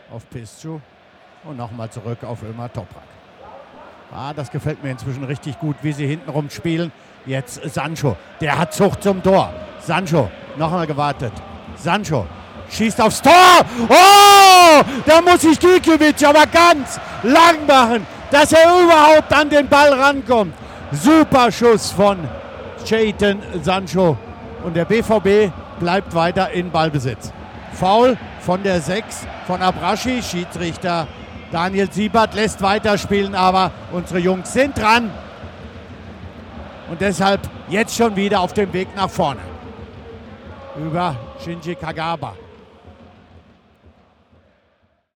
auf Piscu und nochmal zurück auf Ömer Toprak. Das gefällt mir inzwischen richtig gut, wie sie hintenrum spielen. Jetzt Sancho, der hat Zucht zum Tor. Sancho, nochmal gewartet. Sancho schießt aufs Tor. Oh, da muss sich Gikiewicz aber ganz lang machen, dass er überhaupt an den Ball rankommt. Super Schuss von Jadon Sancho. Und der BVB bleibt weiter in Ballbesitz. Foul von der 6 von Abraschi. Schiedsrichter Daniel Siebert lässt weiterspielen, aber unsere Jungs sind dran. Und deshalb jetzt schon wieder auf dem Weg nach vorne. Über Shinji Kagawa.